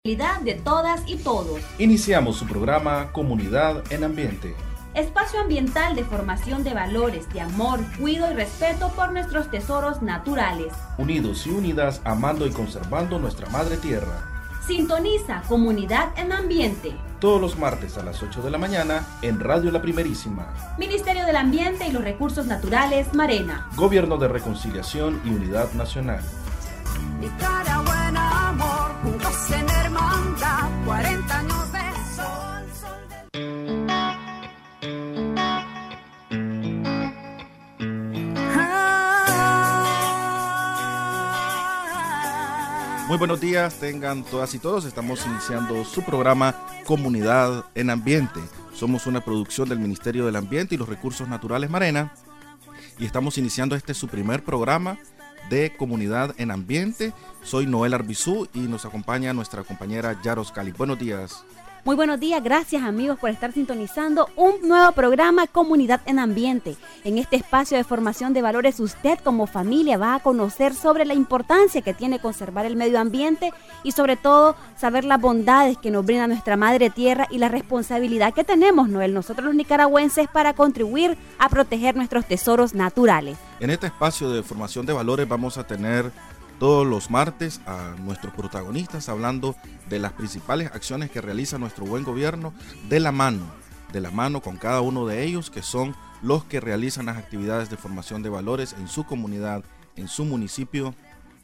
De todas y todos. Iniciamos su programa Comunidad en Ambiente. Espacio ambiental de formación de valores, de amor, cuidado y respeto por nuestros tesoros naturales. Unidos y unidas, amando y conservando nuestra madre tierra. Sintoniza Comunidad en Ambiente. Todos los martes a las 8 de la mañana en Radio La Primerísima. Ministerio del Ambiente y los Recursos Naturales, Marena. Gobierno de Reconciliación y Unidad Nacional. Nicaragua en amor, juntos en hermandad, 40 años de sol, Muy buenos días, tengan todas y todos. Estamos iniciando su programa Comunidad en Ambiente. Somos una producción del Ministerio del Ambiente y los Recursos Naturales, Marena. Y estamos iniciando su primer programa de Comunidad en Ambiente. Soy Noel Arbizú y nos acompaña nuestra compañera Yaros Cali. Buenos días. Muy buenos días, gracias amigos por estar sintonizando un nuevo programa Comunidad en Ambiente. En este espacio de formación de valores, usted como familia va a conocer sobre la importancia que tiene conservar el medio ambiente y sobre todo saber las bondades que nos brinda nuestra madre tierra y la responsabilidad que tenemos, Noel, nosotros los nicaragüenses, para contribuir a proteger nuestros tesoros naturales. En este espacio de formación de valores vamos a tener todos los martes a nuestros protagonistas hablando de las principales acciones que realiza nuestro buen gobierno de la mano con cada uno de ellos, que son los que realizan las actividades de formación de valores en su comunidad, en su municipio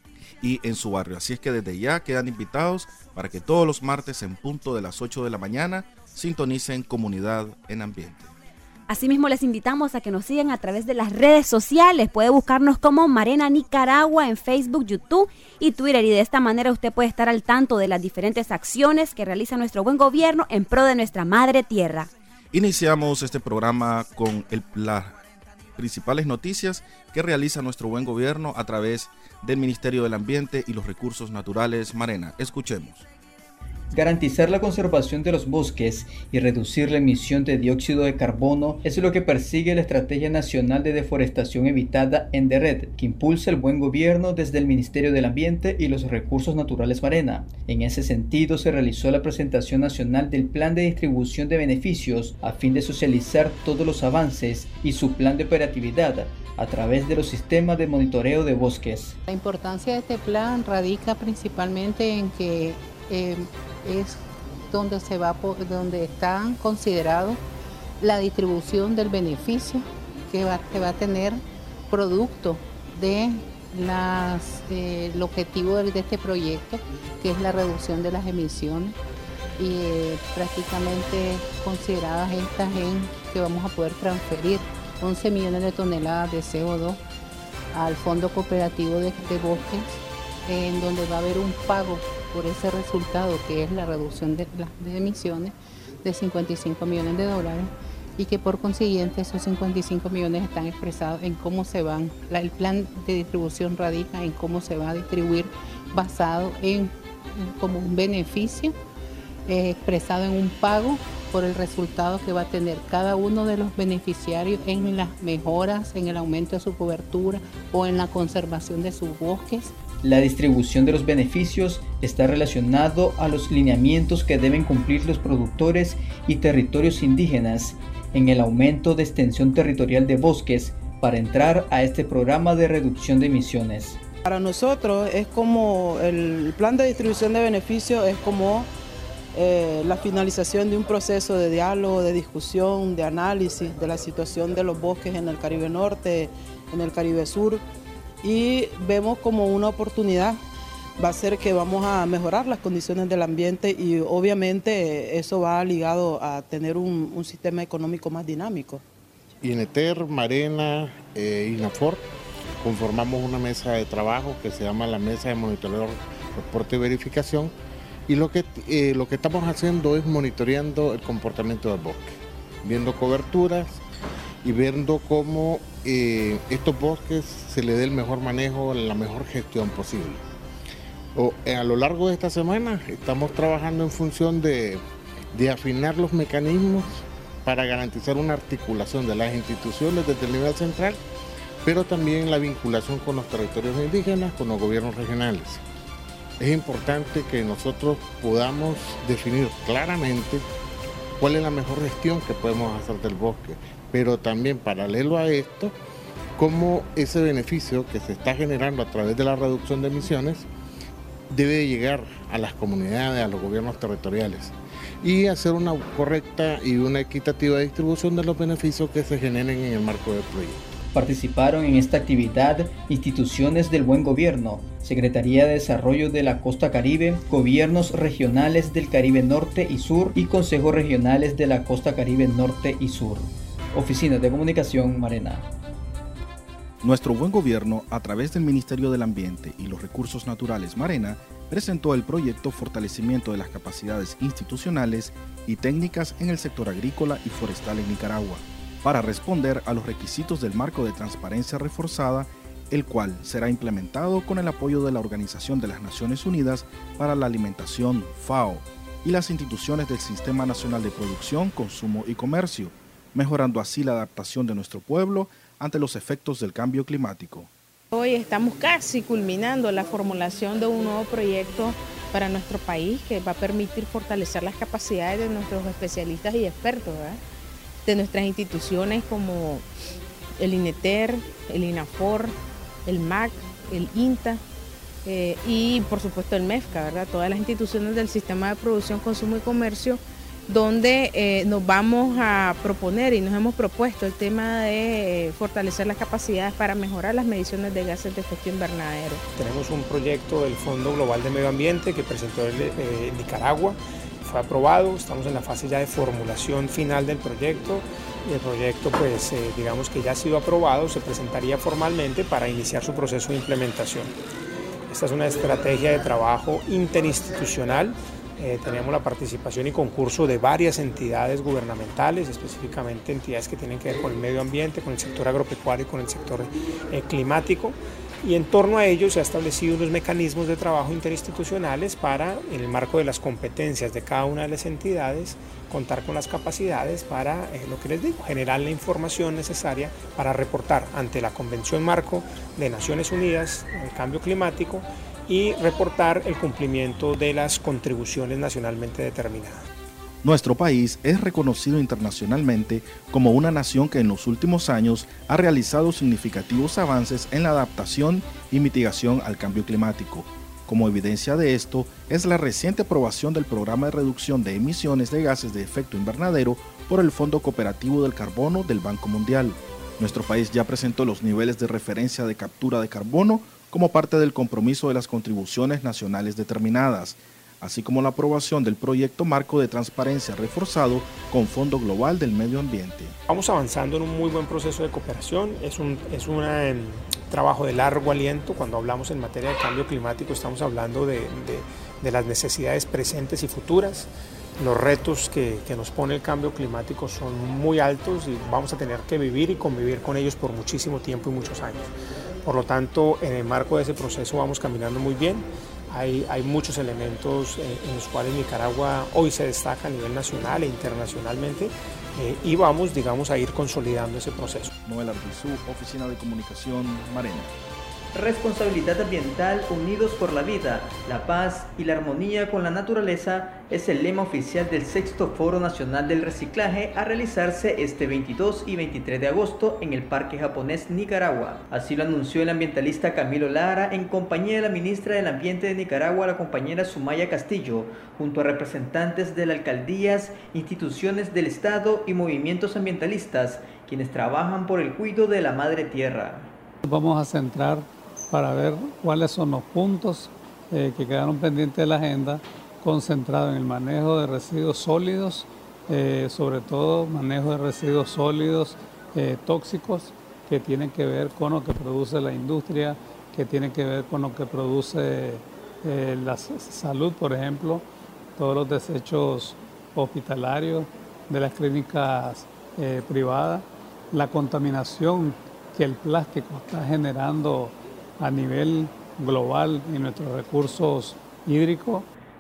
y en su barrio. Así es que desde ya quedan invitados para que todos los martes en punto de las 8 de la mañana sintonicen Comunidad en Ambiente. Asimismo, les invitamos a que nos sigan a través de las redes sociales. Puede buscarnos como Marena Nicaragua en Facebook, YouTube y Twitter. Y de esta manera usted puede estar al tanto de las diferentes acciones que realiza nuestro buen gobierno en pro de nuestra madre tierra. Iniciamos este programa con las principales noticias que realiza nuestro buen gobierno a través del Ministerio del Ambiente y los Recursos Naturales, Marena. Escuchemos. Garantizar la conservación de los bosques y reducir la emisión de dióxido de carbono es lo que persigue la Estrategia Nacional de Deforestación Evitada ENDERED, que impulsa el buen gobierno desde el Ministerio del Ambiente y los Recursos Naturales, Marena. En ese sentido, se realizó la presentación nacional del Plan de Distribución de Beneficios a fin de socializar todos los avances y su plan de operatividad a través de los sistemas de monitoreo de bosques. La importancia de este plan radica principalmente en que es donde está considerado la distribución del beneficio que va a tener producto de el objetivo de este proyecto, que es la reducción de las emisiones, y prácticamente consideradas estas en que vamos a poder transferir 11 millones de toneladas de CO2 al Fondo Cooperativo de Bosques, en donde va a haber un pago por ese resultado, que es la reducción de emisiones, de $55 millones, y que por consiguiente esos 55 millones están expresados en cómo se van, el plan de distribución radica en cómo se va a distribuir basado en como un beneficio expresado en un pago por el resultado que va a tener cada uno de los beneficiarios en las mejoras, en el aumento de su cobertura o en la conservación de sus bosques. La distribución de los beneficios está relacionado a los lineamientos que deben cumplir los productores y territorios indígenas en el aumento de extensión territorial de bosques para entrar a este programa de reducción de emisiones. Para nosotros es como el plan de distribución de beneficios, es como la finalización de un proceso de diálogo, de discusión, de análisis de la situación de los bosques en el Caribe Norte, en el Caribe Sur, y vemos como una oportunidad, va a ser que vamos a mejorar las condiciones del ambiente y obviamente eso va ligado a tener un sistema económico más dinámico. INETER, Marena, INAFOR, conformamos una mesa de trabajo que se llama la Mesa de Monitoreo, Reporte y Verificación, y lo que estamos haciendo es monitoreando el comportamiento del bosque, viendo coberturas y viendo cómo estos bosques se le dé el mejor manejo, la mejor gestión posible. A lo largo de esta semana estamos trabajando en función de afinar los mecanismos para garantizar una articulación de las instituciones desde el nivel central, pero también la vinculación con los territorios indígenas, con los gobiernos regionales. es importante que nosotros podamos definir claramente cuál es la mejor gestión que podemos hacer del bosque, pero también paralelo a esto, cómo ese beneficio que se está generando a través de la reducción de emisiones debe llegar a las comunidades, a los gobiernos territoriales y hacer una correcta y una equitativa distribución de los beneficios que se generen en el marco del proyecto. Participaron en esta actividad instituciones del Buen Gobierno, Secretaría de Desarrollo de la Costa Caribe, gobiernos regionales del Caribe Norte y Sur y consejos regionales de la Costa Caribe Norte y Sur. Oficina de Comunicación Marena. Nuestro Buen Gobierno, a través del Ministerio del Ambiente y los Recursos Naturales Marena, presentó el proyecto Fortalecimiento de las Capacidades Institucionales y Técnicas en el Sector Agrícola y Forestal en Nicaragua, para responder a los requisitos del marco de transparencia reforzada, el cual será implementado con el apoyo de la Organización de las Naciones Unidas para la Alimentación, FAO, y las instituciones del Sistema Nacional de Producción, Consumo y Comercio, mejorando así la adaptación de nuestro pueblo ante los efectos del cambio climático. Hoy estamos casi culminando la formulación de un nuevo proyecto para nuestro país que va a permitir fortalecer las capacidades de nuestros especialistas y expertos, ¿verdad? De nuestras instituciones como el INETER, el INAFOR, el MAC, el INTA y por supuesto el MEFCA, ¿verdad? Todas las instituciones del Sistema de Producción, Consumo y Comercio, donde nos vamos a proponer y nos hemos propuesto el tema de fortalecer las capacidades para mejorar las mediciones de gases de efecto invernadero. Tenemos un proyecto del Fondo Global de Medio Ambiente que presentó Nicaragua, fue aprobado, estamos en la fase ya de formulación final del proyecto y el proyecto pues digamos que ya ha sido aprobado, se presentaría formalmente para iniciar su proceso de implementación. Esta es una estrategia de trabajo interinstitucional. Tenemos la participación y concurso de varias entidades gubernamentales, específicamente entidades que tienen que ver con el medio ambiente, con el sector agropecuario y con el sector climático. Y en torno a ello se han establecido unos mecanismos de trabajo interinstitucionales para, en el marco de las competencias de cada una de las entidades, contar con las capacidades para, lo que les digo, generar la información necesaria para reportar ante la Convención Marco de Naciones Unidas el cambio climático y reportar el cumplimiento de las contribuciones nacionalmente determinadas. Nuestro país es reconocido internacionalmente como una nación que en los últimos años ha realizado significativos avances en la adaptación y mitigación al cambio climático. Como evidencia de esto es la reciente aprobación del Programa de Reducción de Emisiones de Gases de Efecto Invernadero por el Fondo Cooperativo del Carbono del Banco Mundial. Nuestro país ya presentó los niveles de referencia de captura de carbono como parte del compromiso de las contribuciones nacionales determinadas, así como la aprobación del proyecto marco de transparencia reforzado con Fondo Global del Medio Ambiente. Vamos avanzando en un muy buen proceso de cooperación, es un trabajo de largo aliento. Cuando hablamos en materia de cambio climático estamos hablando de las necesidades presentes y futuras. Los retos que nos pone el cambio climático son muy altos y vamos a tener que vivir y convivir con ellos por muchísimo tiempo y muchos años. Por lo tanto, en el marco de ese proceso vamos caminando muy bien. Hay muchos elementos en los cuales Nicaragua hoy se destaca a nivel nacional e internacionalmente y vamos, digamos, a ir consolidando ese proceso. Noel Arbizú, Oficina de Comunicación Marena. Responsabilidad ambiental, unidos por la vida, la paz y la armonía con la naturaleza es el lema oficial del 6º Foro Nacional del Reciclaje a realizarse este 22 y 23 de agosto en el Parque Japonés Nicaragua. Así lo anunció el ambientalista Camilo Lara en compañía de la ministra del Ambiente de Nicaragua, la compañera Sumaya Castillo, junto a representantes de las alcaldías, instituciones del Estado y movimientos ambientalistas, quienes trabajan por el cuidado de la madre tierra. Vamos a centrar para ver cuáles son los puntos que quedaron pendientes de la agenda, concentrado en el manejo de residuos sólidos, sobre todo manejo de residuos sólidos tóxicos que tienen que ver con lo que produce la industria, que tienen que ver con lo que produce la salud, por ejemplo, todos los desechos hospitalarios de las clínicas privadas, la contaminación que el plástico está generando a nivel global en nuestros recursos hídricos.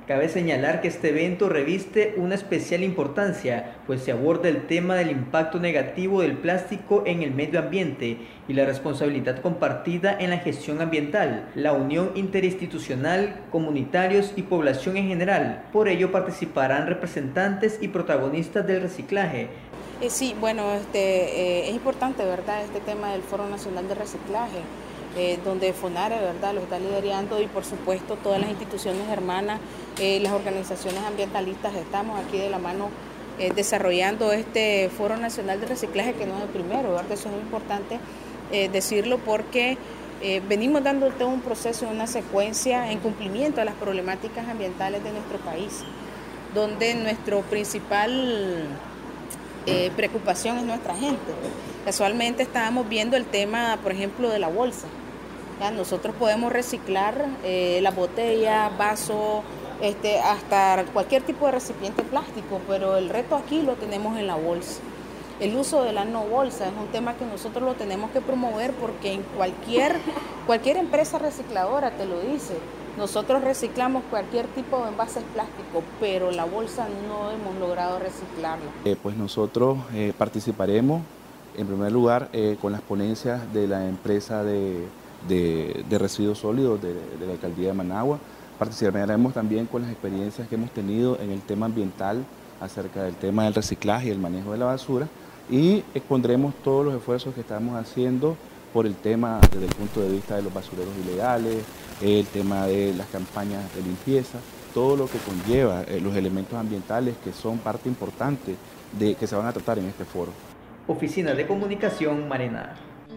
Cabe señalar que este evento reviste una especial importancia, pues se aborda el tema del impacto negativo del plástico en el medio ambiente y la responsabilidad compartida en la gestión ambiental, la unión interinstitucional, comunitarios y población en general. Por ello participarán representantes y protagonistas del reciclaje. Sí, bueno, es importante, ¿verdad?, este tema del Foro Nacional de Reciclaje, donde FONARE, ¿verdad?, lo está liderando y por supuesto todas las instituciones hermanas, las organizaciones ambientalistas, estamos aquí de la mano desarrollando este Foro Nacional de Reciclaje, que no es el primero, ¿verdad? Eso es muy importante decirlo porque venimos dando todo un proceso, una secuencia en cumplimiento a las problemáticas ambientales de nuestro país, donde nuestro principal preocupación es nuestra gente. Casualmente estábamos viendo el tema, por ejemplo, de la bolsa. ¿Ya? Nosotros podemos reciclar la botella, vaso, hasta cualquier tipo de recipiente plástico, pero el reto aquí lo tenemos en la bolsa. El uso de la no bolsa es un tema que nosotros lo tenemos que promover porque en cualquier empresa recicladora te lo dice. Nosotros reciclamos cualquier tipo de envases plásticos, pero la bolsa no hemos logrado reciclarla. Pues nosotros participaremos en primer lugar con las ponencias de la empresa de residuos sólidos de la Alcaldía de Managua. Participaremos también con las experiencias que hemos tenido en el tema ambiental acerca del tema del reciclaje y el manejo de la basura y expondremos todos los esfuerzos que estamos haciendo por el tema desde el punto de vista de los basureros ilegales, el tema de las campañas de limpieza, todo lo que conlleva los elementos ambientales que son parte importante de que se van a tratar en este foro. Oficina de Comunicación Marena.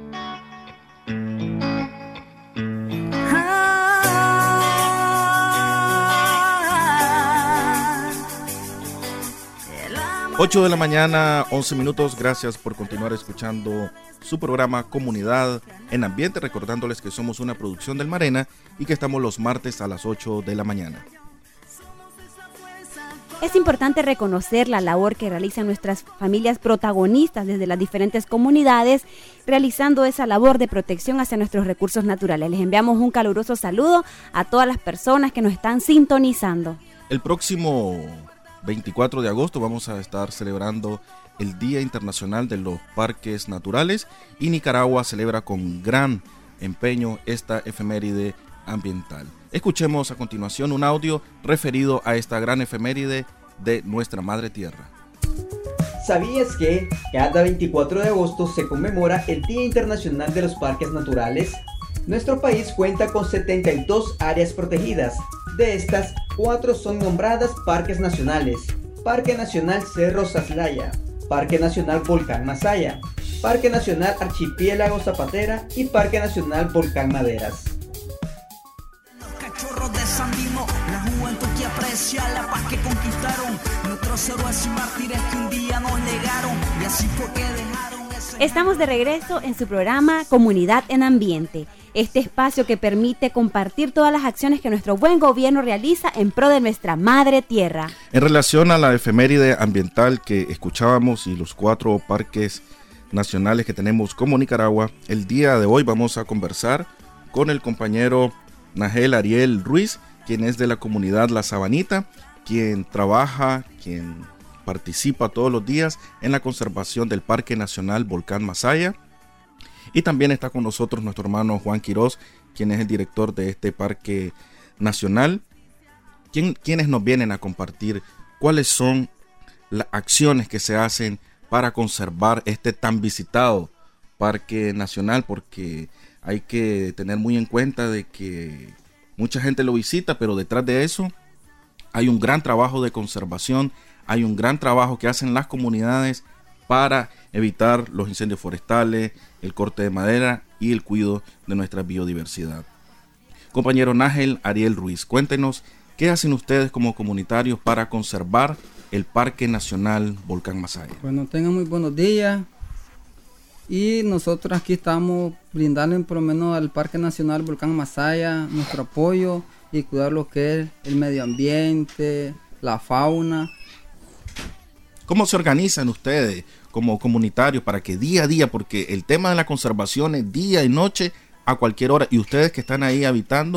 8 de la mañana, 11 minutos. Gracias por continuar escuchando su programa Comunidad en Ambiente, recordándoles que somos una producción del Marena y que estamos los martes a las 8 de la mañana. Es importante reconocer la labor que realizan nuestras familias protagonistas desde las diferentes comunidades, realizando esa labor de protección hacia nuestros recursos naturales. Les enviamos un caluroso saludo a todas las personas que nos están sintonizando. El próximo 24 de agosto vamos a estar celebrando el Día Internacional de los Parques Naturales y Nicaragua celebra con gran empeño esta efeméride ambiental. Escuchemos a continuación un audio referido a esta gran efeméride de nuestra Madre Tierra. ¿Sabías que cada 24 de agosto se conmemora el Día Internacional de los Parques Naturales? Nuestro país cuenta con 72 áreas protegidas. De estas, 4 son nombradas parques nacionales: Parque Nacional Cerro Saslaya, Parque Nacional Volcán Masaya, Parque Nacional Archipiélago Zapatera y Parque Nacional Volcán Maderas. Los cachorros de Sandino, la juventud que aprecia la paz que conquistaron, nuestros héroes y mártires que un día nos legaron, y así fue que dejaron ese... Estamos de regreso en su programa Comunidad en Ambiente, este espacio que permite compartir todas las acciones que nuestro buen gobierno realiza en pro de nuestra Madre Tierra. En relación a la efeméride ambiental que escuchábamos y los 4 parques nacionales que tenemos como Nicaragua, el día de hoy vamos a conversar con el compañero Nagel Ariel Ruiz, quien es de la comunidad La Sabanita, quien trabaja, quien participa todos los días en la conservación del Parque Nacional Volcán Masaya. Y también está con nosotros nuestro hermano Juan Quiroz, quien es el director de este parque nacional, quienes nos vienen a compartir cuáles son las acciones que se hacen para conservar este tan visitado parque nacional, porque hay que tener muy en cuenta de que mucha gente lo visita, pero detrás de eso hay un gran trabajo de conservación, hay un gran trabajo que hacen las comunidades para evitar los incendios forestales, el corte de madera y el cuidado de nuestra biodiversidad. Compañero Nagel Ariel Ruiz, cuéntenos qué hacen ustedes como comunitarios para conservar el Parque Nacional Volcán Masaya. Bueno, tengan muy buenos días. Y nosotros aquí estamos brindando por lo menos al Parque Nacional Volcán Masaya nuestro apoyo y cuidar lo que es el medio ambiente, la fauna. ¿Cómo se organizan ustedes como comunitarios para que día a día, porque el tema de la conservación es día y noche a cualquier hora, y ustedes que están ahí habitando,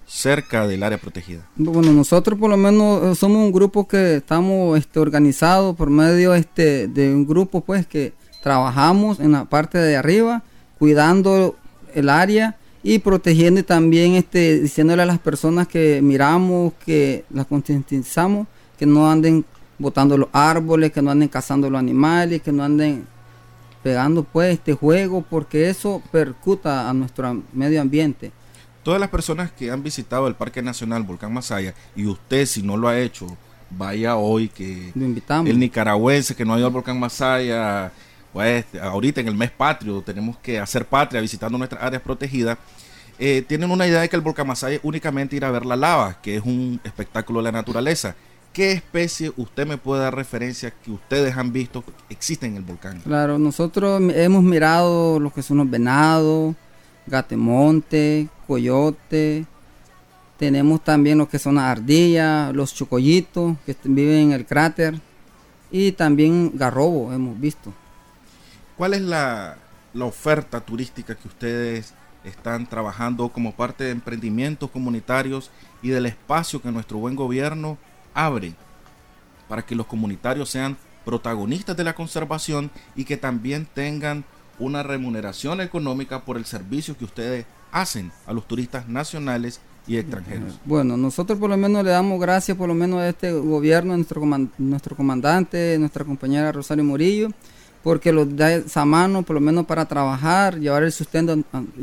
cerca del área protegida? Bueno, nosotros por lo menos somos un grupo que estamos organizados por medio de un grupo pues que trabajamos en la parte de arriba, cuidando el área y protegiendo y también diciéndole a las personas que miramos, que las concientizamos, que no anden botando los árboles, que no anden cazando los animales, que no anden pegando pues juego, porque eso percuta a nuestro medio ambiente. Todas las personas que han visitado el Parque Nacional Volcán Masaya, y usted si no lo ha hecho, vaya hoy, que lo invitamos. El nicaragüense que no ha ido al Volcán Masaya, pues ahorita en el mes patrio tenemos que hacer patria visitando nuestras áreas protegidas, tienen una idea de que el Volcán Masaya es únicamente ir a ver la lava, que es un espectáculo de la naturaleza. ¿Qué especie usted me puede dar referencia que ustedes han visto que existen en el volcán? Claro, nosotros hemos mirado lo que son los venados, gatemonte, coyote, tenemos también lo que son las ardillas, los chocollitos que viven en el cráter y también garrobo hemos visto. ¿Cuál es la oferta turística que ustedes están trabajando como parte de emprendimientos comunitarios y del espacio que nuestro buen gobierno abre para que los comunitarios sean protagonistas de la conservación y que también tengan una remuneración económica por el servicio que ustedes hacen a los turistas nacionales y extranjeros? Bueno, nosotros por lo menos le damos gracias por lo menos a este gobierno, a nuestro comandante, nuestra compañera Rosario Murillo, porque los da esa mano por lo menos para trabajar, llevar el sustento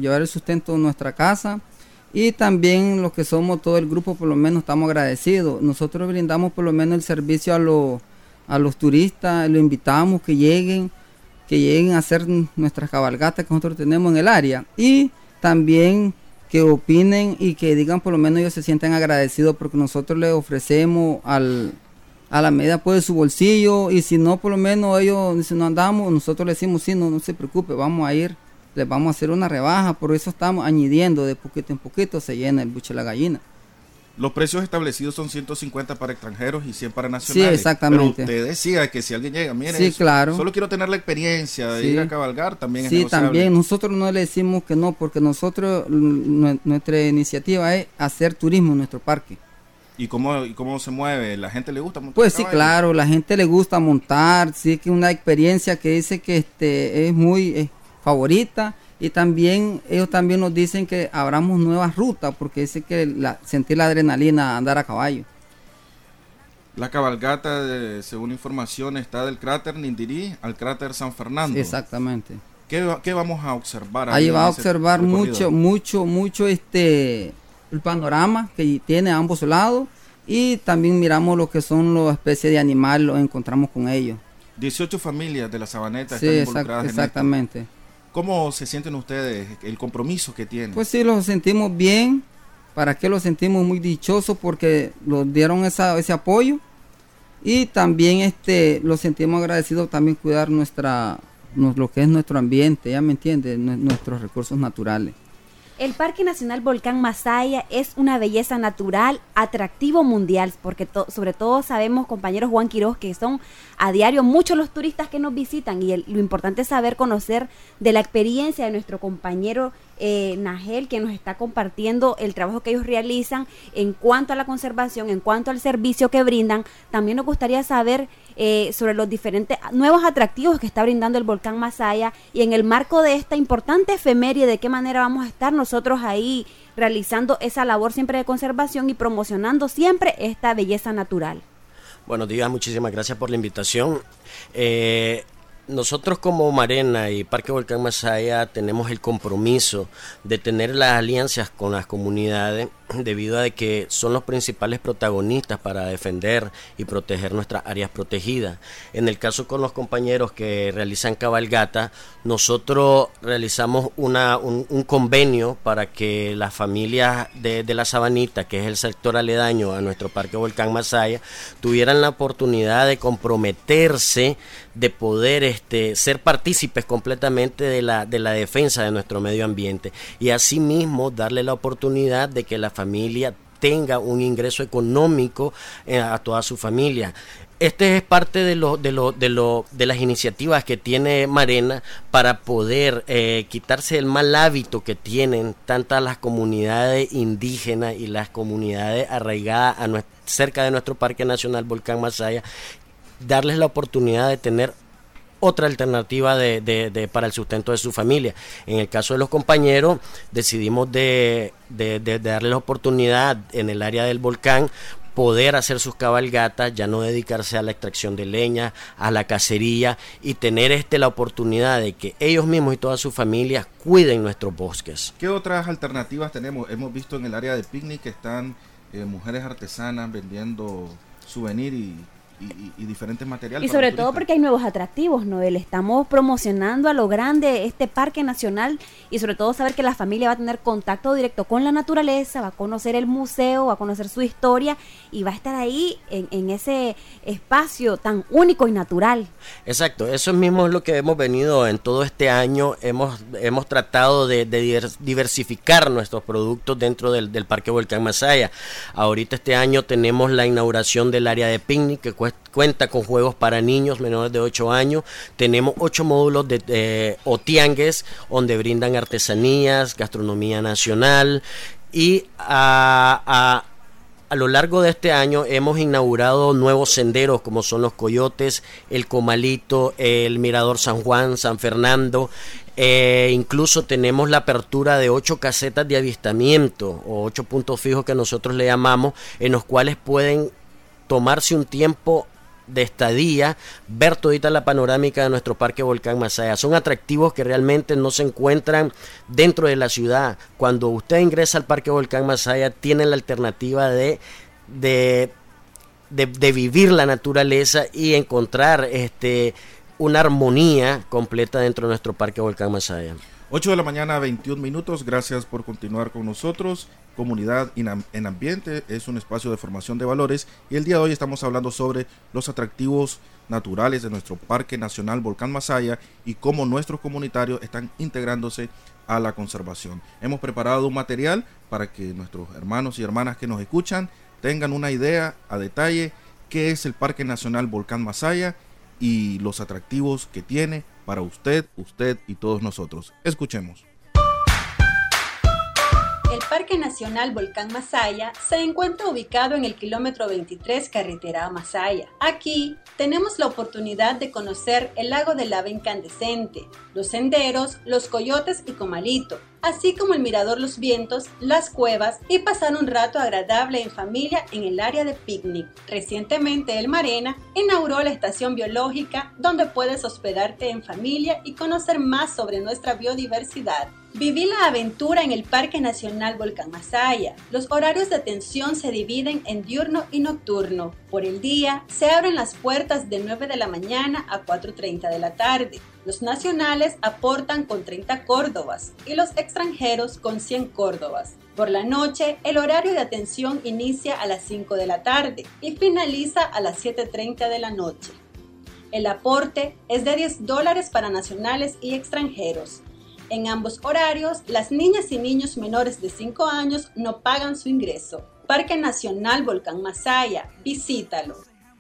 a nuestra casa. Y también los que somos todo el grupo por lo menos estamos agradecidos. Nosotros brindamos por lo menos el servicio a los turistas, los invitamos que lleguen a hacer nuestras cabalgatas que nosotros tenemos en el área. Y también que opinen y que digan por lo menos ellos se sientan agradecidos porque nosotros les ofrecemos a la medida pues de su bolsillo, y si no por lo menos ellos dicen no andamos, nosotros les decimos sí, no se preocupe, vamos a ir. Les vamos a hacer una rebaja, por eso estamos añadiendo de poquito en poquito, se llena el buche de la gallina. Los precios establecidos son 150 para extranjeros y 100 para nacionales. Sí, exactamente. Pero usted decía que si alguien llega, mire, sí, claro. Solo quiero tener la experiencia de ir a cabalgar, también es sí, negociable. También, nosotros no le decimos que no, porque nosotros, nuestra iniciativa es hacer turismo en nuestro parque. ¿Y cómo se mueve? ¿La gente le gusta montar Pues caballo? Sí, claro, la gente le gusta montar, sí, que una experiencia que dice que es muy favorita. Y también ellos también nos dicen que abramos nuevas rutas porque dice que sentir la adrenalina andar a caballo. La cabalgata, según información, está del cráter Nindirí al cráter San Fernando. Exactamente. ¿Qué vamos a observar? Ahí va a observar mucho el panorama que tiene a ambos lados, y también miramos lo que son las especies de animales, lo encontramos con ellos. 18 familias de la Sabaneta sí, están involucradas exactamente. en esto. ¿Cómo se sienten ustedes, el compromiso que tienen? Pues sí, lo sentimos bien. ¿Para qué lo sentimos muy dichosos? Porque nos dieron ese apoyo, y también lo sentimos agradecidos también cuidar lo que es nuestro ambiente, ya me entiendes, nuestros recursos naturales. El Parque Nacional Volcán Masaya es una belleza natural, atractivo mundial, porque sobre todo sabemos, compañeros Juan Quiroz, que son a diario muchos los turistas que nos visitan, y lo importante es saber conocer de la experiencia de nuestro compañero Nagel, que nos está compartiendo el trabajo que ellos realizan en cuanto a la conservación, en cuanto al servicio que brindan. También nos gustaría saber sobre los diferentes nuevos atractivos que está brindando el Volcán Masaya, y en el marco de esta importante efeméride, de qué manera vamos a estar nosotros ahí realizando esa labor siempre de conservación y promocionando siempre esta belleza natural. Buenos días, muchísimas gracias por la invitación. Nosotros como Marena y Parque Volcán Masaya tenemos el compromiso de tener las alianzas con las comunidades, debido a que son los principales protagonistas para defender y proteger nuestras áreas protegidas. En el caso con los compañeros que realizan cabalgata, nosotros realizamos un convenio para que las familias de la Sabanita, que es el sector aledaño a nuestro Parque Volcán Masaya, tuvieran la oportunidad de comprometerse, de poder ser partícipes completamente de la defensa de nuestro medio ambiente, y asimismo darle la oportunidad de que la familia tenga un ingreso económico a toda su familia. Este es parte de las iniciativas que tiene Marena para poder quitarse el mal hábito que tienen tantas las comunidades indígenas y las comunidades arraigadas cerca de nuestro Parque Nacional Volcán Masaya, darles la oportunidad de tener otra alternativa para el sustento de su familia. En el caso de los compañeros, decidimos de darles la oportunidad en el área del volcán poder hacer sus cabalgatas, ya no dedicarse a la extracción de leña, a la cacería, y tener la oportunidad de que ellos mismos y todas sus familias cuiden nuestros bosques. ¿Qué otras alternativas tenemos? Hemos visto en el área de picnic que están mujeres artesanas vendiendo souvenir y diferentes materiales. Y sobre todo porque hay nuevos atractivos, Noel. Estamos promocionando a lo grande este parque nacional y sobre todo saber que la familia va a tener contacto directo con la naturaleza, va a conocer el museo, va a conocer su historia y va a estar ahí en ese espacio tan único y natural. Exacto, eso mismo es lo que hemos venido en todo este año. Hemos tratado de diversificar nuestros productos dentro del Parque Volcán Masaya. Ahorita este año tenemos la inauguración del área de picnic que cuenta con juegos para niños menores de 8 años. Tenemos 8 módulos o tiangues donde brindan artesanías, gastronomía nacional, y a lo largo de este año hemos inaugurado nuevos senderos como son los Coyotes, el Comalito, el Mirador San Juan, San Fernando. Incluso tenemos la apertura de 8 casetas de avistamiento o 8 puntos fijos que nosotros le llamamos, en los cuales pueden tomarse un tiempo de estadía, ver todita la panorámica de nuestro Parque Volcán Masaya. Son atractivos que realmente no se encuentran dentro de la ciudad. Cuando usted ingresa al Parque Volcán Masaya, tiene la alternativa de vivir la naturaleza y encontrar una armonía completa dentro de nuestro Parque Volcán Masaya. 8 de la mañana, 21 minutos. Gracias por continuar con nosotros. Comunidad en Ambiente es un espacio de formación de valores y el día de hoy estamos hablando sobre los atractivos naturales de nuestro Parque Nacional Volcán Masaya y cómo nuestros comunitarios están integrándose a la conservación. Hemos preparado un material para que nuestros hermanos y hermanas que nos escuchan tengan una idea a detalle qué es el Parque Nacional Volcán Masaya y los atractivos que tiene para usted y todos nosotros. Escuchemos. El Parque Nacional Volcán Masaya se encuentra ubicado en el kilómetro 23 carretera a Masaya. Aquí tenemos la oportunidad de conocer el lago del lava incandescente, los senderos, los Coyotes y Comalito, así como el Mirador Los Vientos, las cuevas y pasar un rato agradable en familia en el área de picnic. Recientemente el Marena inauguró la estación biológica donde puedes hospedarte en familia y conocer más sobre nuestra biodiversidad. Viví la aventura en el Parque Nacional Volcán Masaya. Los horarios de atención se dividen en diurno y nocturno. Por el día se abren las puertas de 9 de la mañana a 4:30 de la tarde. Los nacionales aportan con 30 córdobas y los extranjeros con 100 córdobas. Por la noche, el horario de atención inicia a las 5 de la tarde y finaliza a las 7:30 de la noche. El aporte es de $10 para nacionales y extranjeros. En ambos horarios, las niñas y niños menores de 5 años no pagan su ingreso. Parque Nacional Volcán Masaya, visítalo.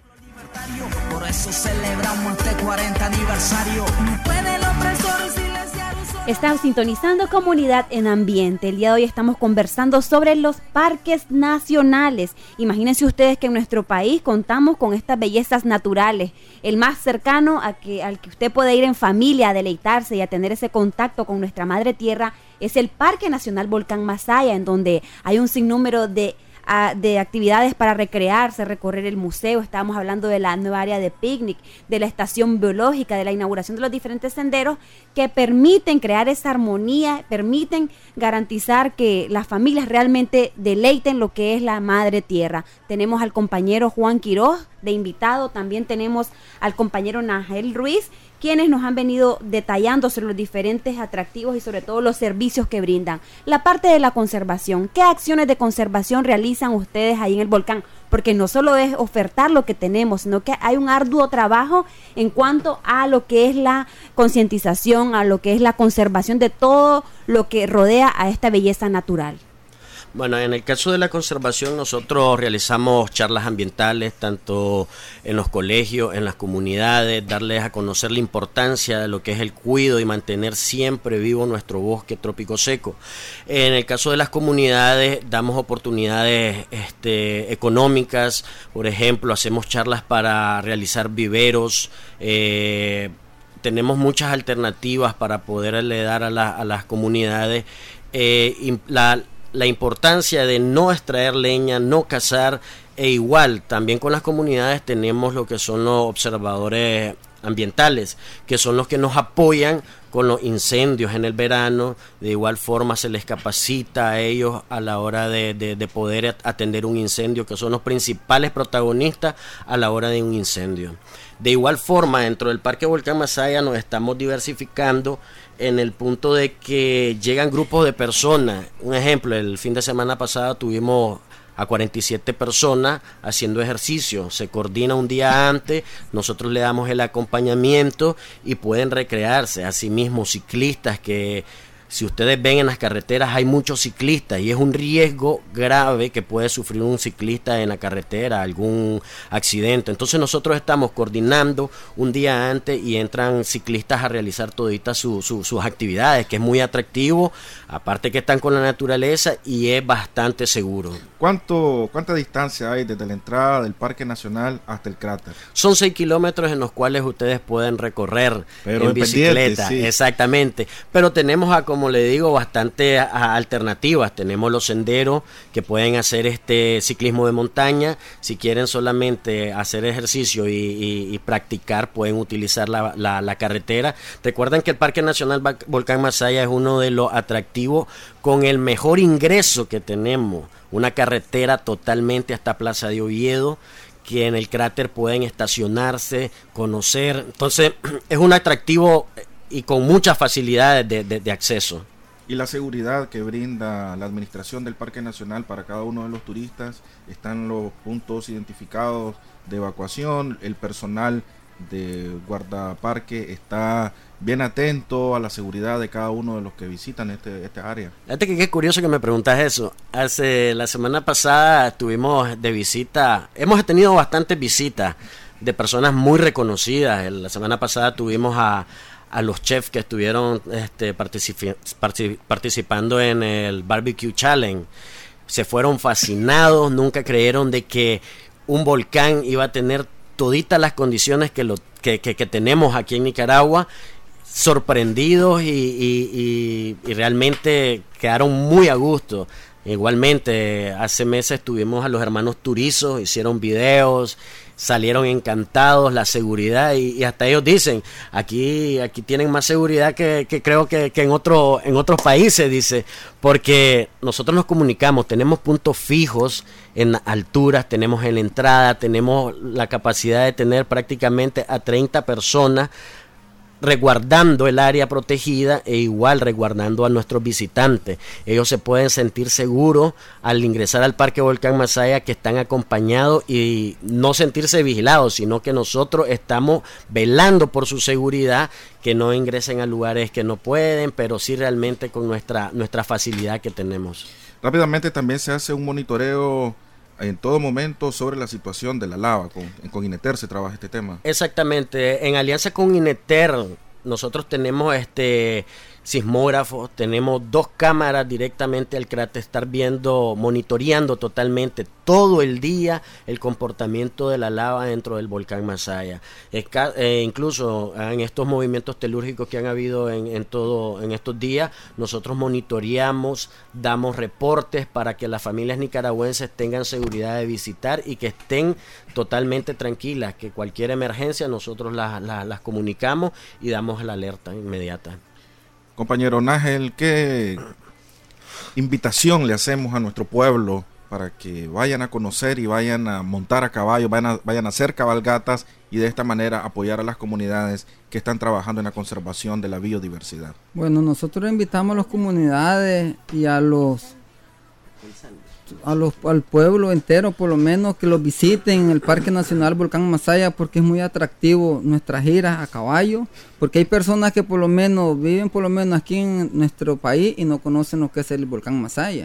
Por eso celebramos este 40 aniversario. No puede el opresor silenciar. Estamos sintonizando Comunidad en Ambiente. El día de hoy estamos conversando sobre los parques nacionales. Imagínense ustedes que en nuestro país contamos con estas bellezas naturales. El más cercano al que usted puede ir en familia a deleitarse y a tener ese contacto con nuestra madre tierra es el Parque Nacional Volcán Masaya, en donde hay un sinnúmero de actividades para recrearse, recorrer el museo. Estábamos hablando de la nueva área de picnic, de la estación biológica, de la inauguración de los diferentes senderos que permiten crear esa armonía, permiten garantizar que las familias realmente deleiten lo que es la madre tierra. Tenemos al compañero Juan Quiroz de invitado, también tenemos al compañero Nagel Ruiz, quienes nos han venido detallando sobre los diferentes atractivos y sobre todo los servicios que brindan. La parte de la conservación, ¿qué acciones de conservación realizan ustedes ahí en el volcán? Porque no solo es ofertar lo que tenemos, sino que hay un arduo trabajo en cuanto a lo que es la concientización, a lo que es la conservación de todo lo que rodea a esta belleza natural. Bueno, en el caso de la conservación nosotros realizamos charlas ambientales tanto en los colegios, en las comunidades, darles a conocer la importancia de lo que es el cuidado y mantener siempre vivo nuestro bosque trópico seco. En el caso de las comunidades damos oportunidades económicas, por ejemplo, hacemos charlas para realizar viveros, tenemos muchas alternativas para poderle dar a las comunidades la importancia de no extraer leña, no cazar, e igual también con las comunidades tenemos lo que son los observadores ambientales, que son los que nos apoyan con los incendios en el verano. De igual forma se les capacita a ellos a la hora de poder atender un incendio, que son los principales protagonistas a la hora de un incendio. De igual forma, dentro del Parque Volcán Masaya nos estamos diversificando en el punto de que llegan grupos de personas. Un ejemplo, el fin de semana pasado tuvimos a 47 personas haciendo ejercicio. Se coordina un día antes, nosotros le damos el acompañamiento y pueden recrearse. Asimismo, ciclistas que, si ustedes ven en las carreteras, hay muchos ciclistas y es un riesgo grave que puede sufrir un ciclista en la carretera, algún accidente. Entonces nosotros estamos coordinando un día antes y entran ciclistas a realizar toditas sus actividades, que es muy atractivo, aparte que están con la naturaleza y es bastante seguro. ¿Cuánta distancia hay desde la entrada del Parque Nacional hasta el cráter? Son 6 kilómetros en los cuales ustedes pueden recorrer en bicicleta, sí. Exactamente, pero tenemos como le digo, bastante alternativas. Tenemos los senderos que pueden hacer ciclismo de montaña. Si quieren solamente hacer ejercicio y practicar, pueden utilizar la carretera. Recuerden que el Parque Nacional Volcán Masaya es uno de los atractivos con el mejor ingreso que tenemos. Una carretera totalmente hasta Plaza de Oviedo, que en el cráter pueden estacionarse, conocer. Entonces es un atractivo y con muchas facilidades de acceso. Y la seguridad que brinda la administración del Parque Nacional para cada uno de los turistas, están los puntos identificados de evacuación, el personal de guardaparque está bien atento a la seguridad de cada uno de los que visitan esta área. Fíjate que qué curioso que me preguntas eso. La semana pasada estuvimos de visita, hemos tenido bastantes visitas de personas muy reconocidas. La semana pasada tuvimos a los chefs que estuvieron participando en el Barbecue Challenge. Se fueron fascinados, nunca creyeron de que un volcán iba a tener toditas las condiciones que tenemos aquí en Nicaragua. Sorprendidos y realmente quedaron muy a gusto. Igualmente, hace meses tuvimos a los hermanos Turizo, hicieron videos, salieron encantados, la seguridad, y hasta ellos dicen, aquí tienen más seguridad que creo que en otros países, dice, porque nosotros nos comunicamos, tenemos puntos fijos en alturas, tenemos en la entrada, tenemos la capacidad de tener prácticamente a 30 personas resguardando el área protegida e igual resguardando a nuestros visitantes. Ellos se pueden sentir seguros al ingresar al Parque Volcán Masaya, que están acompañados y no sentirse vigilados, sino que nosotros estamos velando por su seguridad, que no ingresen a lugares que no pueden, pero sí realmente con nuestra facilidad que tenemos. Rápidamente también se hace un monitoreo en todo momento sobre la situación de la lava. Con INETER se trabaja este tema. Exactamente, en alianza con INETER nosotros tenemos sismógrafos, tenemos 2 cámaras directamente al cráter, estar viendo, monitoreando totalmente todo el día el comportamiento de la lava dentro del volcán Masaya. Incluso en estos movimientos telúrgicos que han habido en estos días, nosotros monitoreamos, damos reportes para que las familias nicaragüenses tengan seguridad de visitar y que estén totalmente tranquilas, que cualquier emergencia nosotros las comunicamos y damos la alerta inmediata. Compañero Nájel, ¿qué invitación le hacemos a nuestro pueblo para que vayan a conocer y vayan a montar a caballo, vayan a hacer cabalgatas y de esta manera apoyar a las comunidades que están trabajando en la conservación de la biodiversidad? Bueno, nosotros invitamos a las comunidades y al pueblo entero, por lo menos, que los visiten en el Parque Nacional Volcán Masaya, porque es muy atractivo nuestras giras a caballo, porque hay personas que por lo menos viven aquí en nuestro país y no conocen lo que es el Volcán Masaya.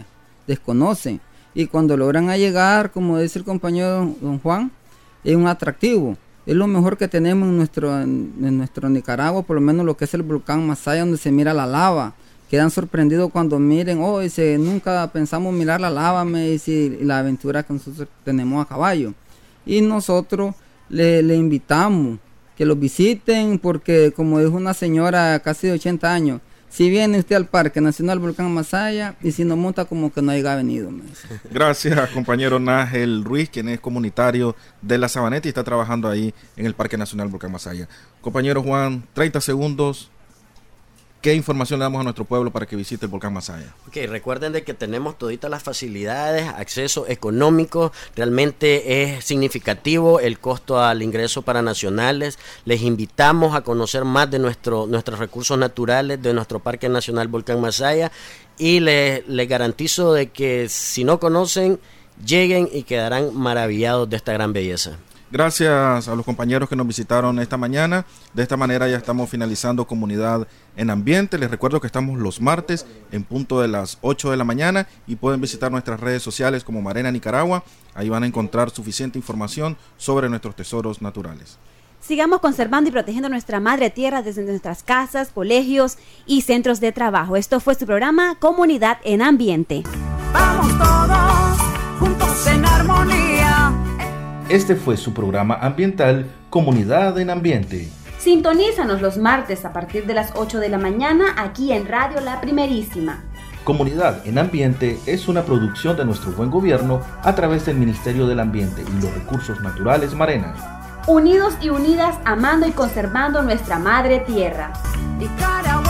desconocen. Y cuando logran llegar, como dice el compañero don Juan, es un atractivo. Es lo mejor que tenemos en nuestro Nicaragua, por lo menos lo que es el volcán Masaya, donde se mira la lava. Quedan sorprendidos cuando miren, nunca pensamos mirar la lava, y la aventura que nosotros tenemos a caballo. Y nosotros le invitamos que lo visiten, porque como dijo una señora casi de 80 años, si viene usted al Parque Nacional Volcán Masaya y si no monta, como que no haya venido. Gracias, compañero Nájel Ruiz, quien es comunitario de La Sabaneta y está trabajando ahí en el Parque Nacional Volcán Masaya. Compañero Juan, 30 segundos. ¿Qué información le damos a nuestro pueblo para que visite el volcán Masaya? Ok, recuerden de que tenemos toditas las facilidades, acceso económico, realmente es significativo el costo al ingreso para nacionales. Les invitamos a conocer más de nuestros recursos naturales, de nuestro Parque Nacional Volcán Masaya, y les garantizo de que si no conocen, lleguen y quedarán maravillados de esta gran belleza. Gracias a los compañeros que nos visitaron esta mañana. De esta manera ya estamos finalizando Comunidad en Ambiente. Les recuerdo que estamos los martes en punto de las 8 de la mañana y pueden visitar nuestras redes sociales como Marena Nicaragua. Ahí van a encontrar suficiente información sobre nuestros tesoros naturales. Sigamos conservando y protegiendo nuestra madre tierra desde nuestras casas, colegios y centros de trabajo. Esto fue su programa Comunidad en Ambiente. Vamos todos juntos en armonía. Este fue su programa ambiental Comunidad en Ambiente. Sintonízanos los martes a partir de las 8 de la mañana aquí en Radio La Primerísima. Comunidad en Ambiente es una producción de nuestro buen gobierno a través del Ministerio del Ambiente y los Recursos Naturales Marena. Unidos y unidas amando y conservando nuestra madre tierra. Nicaragua.